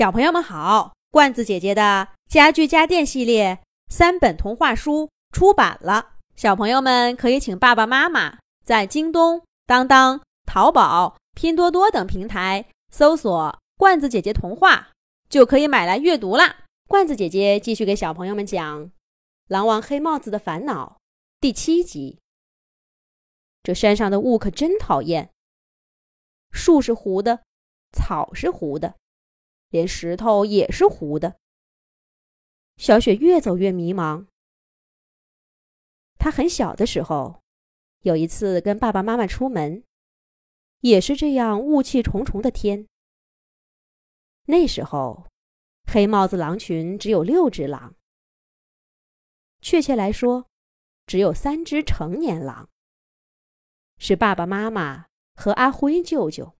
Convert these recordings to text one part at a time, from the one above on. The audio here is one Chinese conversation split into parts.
小朋友们好，罐子姐姐的家具家电系列3本童话书出版了，小朋友们可以请爸爸妈妈在京东、当当、淘宝、拼多多等平台搜索罐子姐姐童话，就可以买来阅读啦。罐子姐姐继续给小朋友们讲《狼王黑帽子的烦恼》第7集。这山上的雾可真讨厌，树是糊的，草是糊的，连石头也是糊的。小雪越走越迷茫。她很小的时候，有一次跟爸爸妈妈出门，也是这样雾气重重的天。那时候，黑帽子狼群只有6只狼，确切来说，只有3只成年狼，是爸爸妈妈和阿辉舅舅。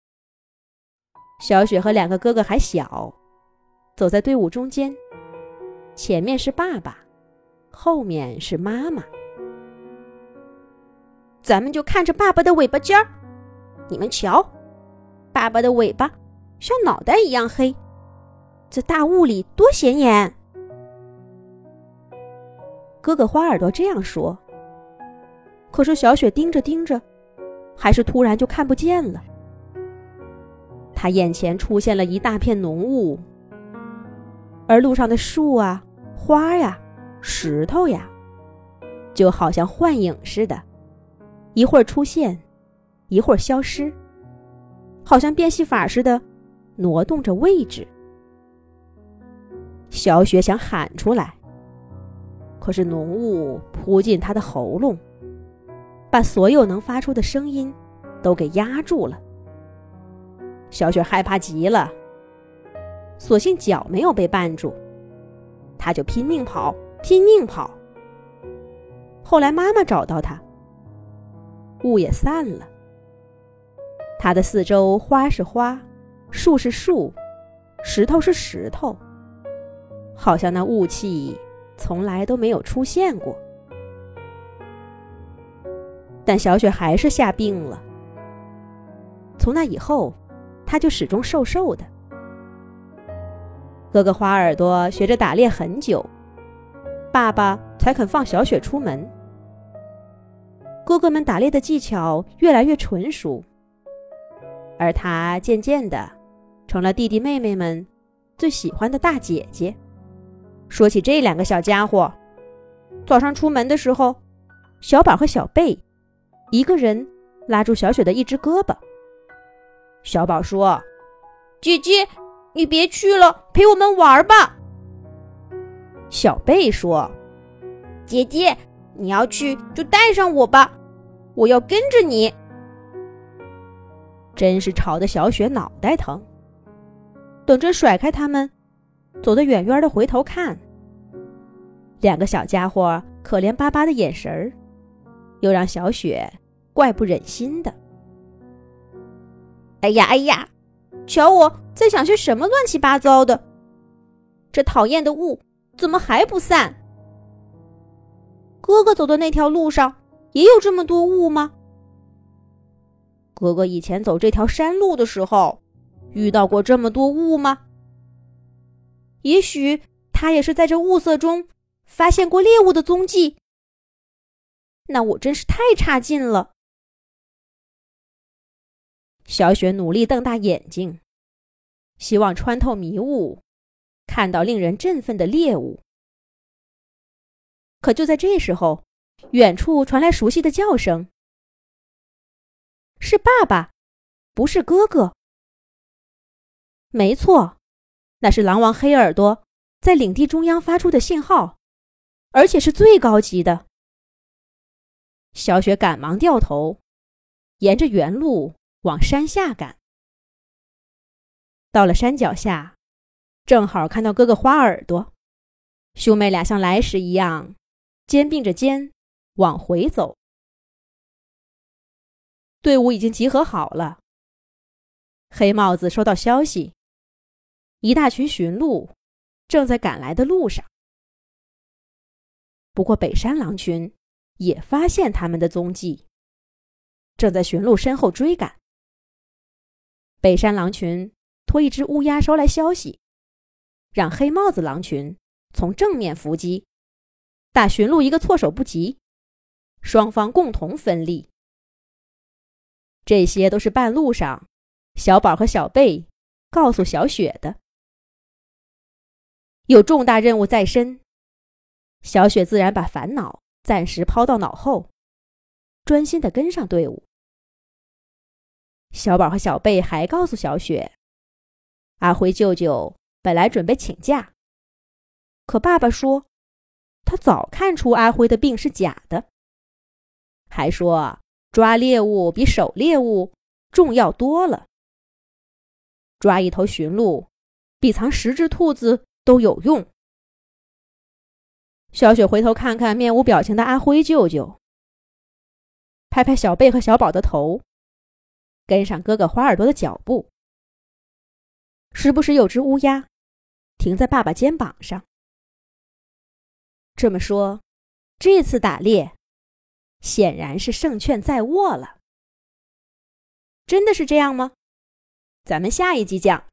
小雪和2个哥哥还小，走在队伍中间，前面是爸爸，后面是妈妈。咱们就看着爸爸的尾巴尖儿，你们瞧，爸爸的尾巴像脑袋一样黑，这大雾里多显眼。哥哥花耳朵这样说，可是小雪盯着盯着，还是突然就看不见了。他眼前出现了一大片浓雾，而路上的树啊、花呀、石头呀，就好像幻影似的，一会儿出现，一会儿消失，好像变戏法似的挪动着位置。小雪想喊出来，可是浓雾扑进她的喉咙，把所有能发出的声音都给压住了。小雪害怕极了，所幸脚没有被绊住，她就拼命跑，拼命跑。后来妈妈找到她，雾也散了，她的四周花是花，树是树，石头是石头，好像那雾气从来都没有出现过。但小雪还是吓病了，从那以后他就始终瘦瘦的。哥哥花耳朵学着打猎很久，爸爸才肯放小雪出门。哥哥们打猎的技巧越来越纯熟，而他渐渐的成了弟弟妹妹们最喜欢的大姐姐。说起这2个小家伙，早上出门的时候，小宝和小贝一个人拉住小雪的一只胳膊。小宝说：“姐姐，你别去了，陪我们玩吧。”小贝说：“姐姐，你要去就带上我吧，我要跟着你。”真是吵得小雪脑袋疼。等着甩开他们，走得远远的回头看，2个小家伙可怜巴巴的眼神儿，又让小雪怪不忍心的。哎呀哎呀，瞧我在想些什么乱七八糟的，这讨厌的雾怎么还不散？哥哥走的那条路上也有这么多雾吗？哥哥以前走这条山路的时候遇到过这么多雾吗？也许他也是在这雾色中发现过猎物的踪迹。那我真是太差劲了。小雪努力瞪大眼睛，希望穿透迷雾，看到令人振奋的猎物。可就在这时候，远处传来熟悉的叫声，是爸爸，不是哥哥。没错，那是狼王黑耳朵在领地中央发出的信号，而且是最高级的。小雪赶忙掉头，沿着原路往山下赶。到了山脚下，正好看到哥哥花耳朵，兄妹俩像来时一样，肩并着肩往回走。队伍已经集合好了。黑帽子收到消息，一大群驯鹿正在赶来的路上。不过北山狼群也发现他们的踪迹，正在驯鹿身后追赶。北山狼群托一只乌鸦捎来消息，让黑帽子狼群从正面伏击，打驯鹿一个措手不及，双方共同分利。这些都是半路上小宝和小贝告诉小雪的。有重大任务在身，小雪自然把烦恼暂时抛到脑后，专心地跟上队伍。小宝和小贝还告诉小雪，阿辉舅舅本来准备请假，可爸爸说他早看出阿辉的病是假的，还说抓猎物比狩猎物重要多了。抓一头驯鹿比藏10只兔子都有用。小雪回头看看面无表情的阿辉舅舅，拍拍小贝和小宝的头，跟上哥哥花耳朵的脚步。时不时有只乌鸦停在爸爸肩膀上。这么说，这次打猎显然是胜券在握了。真的是这样吗？咱们下一集讲。